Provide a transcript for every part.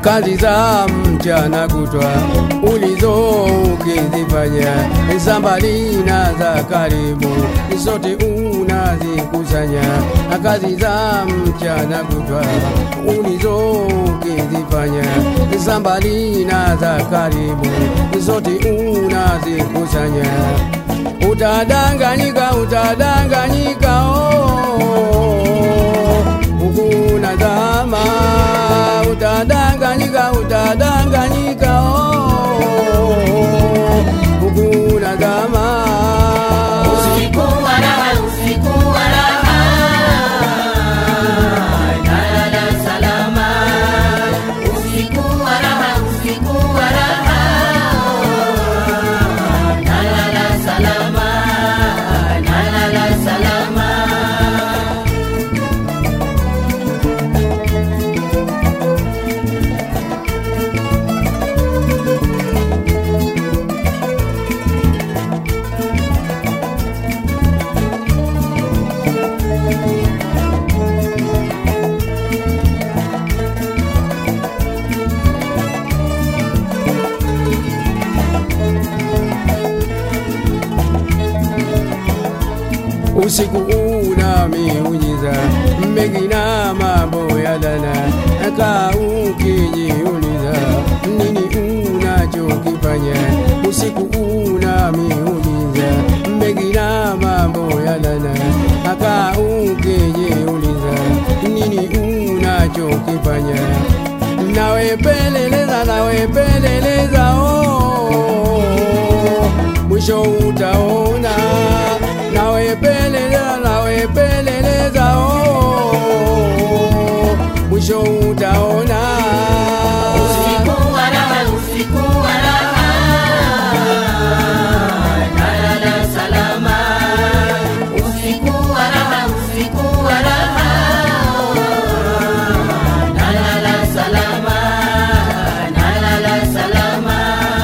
kazi za mchana kutwa ulizo ukizifanya, sambali na za karibu zote unazikusanya. Kazi za mchana kutwa ulizo ukizifanya, sambali na za karibu zote unazikusanya. Utadanganyika, utadanganyika, ukuna zama. Utadanganyika, utadanganyika, ukuna zama. Usiku wa raha, usiku wa raha, nalala salama. Usiku wa raha, usiku wa raha, nalala salama, nalala salama. Usiku una miujiza mengi na mambo ya dana, ka ukijiuliza nini unachokifanya. Usiku una miujiza mengi na mambo ya dana, ka ukijiuliza nini unachokifanya. Nawe peleleza, nawe peleleza, mwisho utaona. Nawe peleleza, nawe peleleza, mwisho utaona. Usiku wa raha, usiku wa raha, nalala salama. Usiku wa raha, usiku wa raha, nalala salama, nalala salama.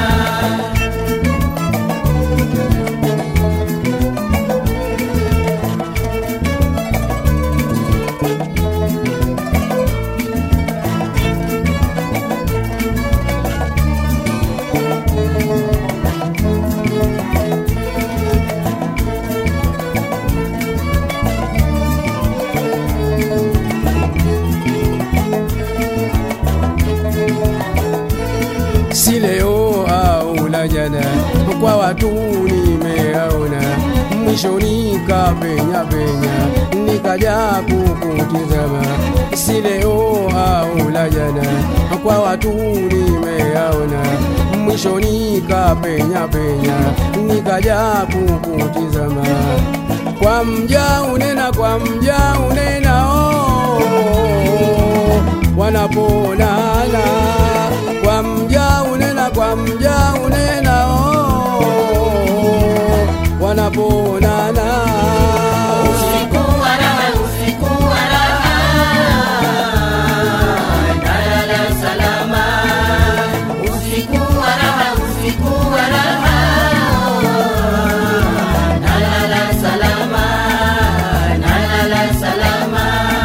Si leo au la jana, kwa watu nimeaona, mwisho nikapenya penya, nikaja kukutizama. Si leo au la jana, kwa watu nimeaona, mwisho nikapenya penya, nikaja kukutizama. Kwa mja unena, kwa mja unena, wanaponana. Kwa mja unena, kwa mja unena, wanaponana. Usiku wa raha, usiku wa raha, nalala salama. Usiku wa raha, usiku wa raha, nalala salama, nalala salama.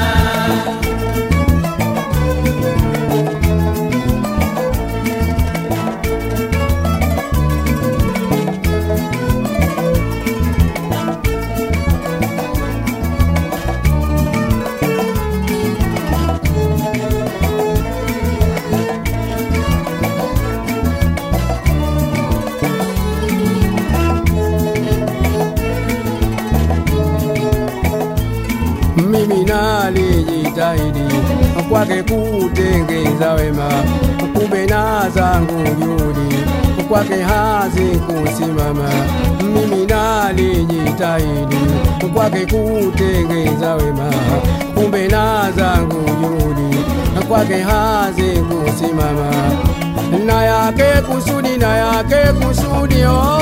Mimi nalijitahidi kwake kutengeza wema, kumbe na zangu juhudi kwake hazikusimama. Mimi nalijitahidi kwake kutengeza wema, kumbe na zangu juhudi kwake hazikusimama. Na yake kusudi, na yake kusudi,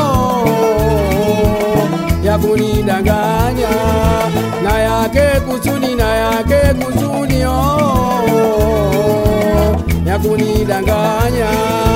ya kunidanganya. Na yake kusudi, na yake kusudi, ya kunidanganya.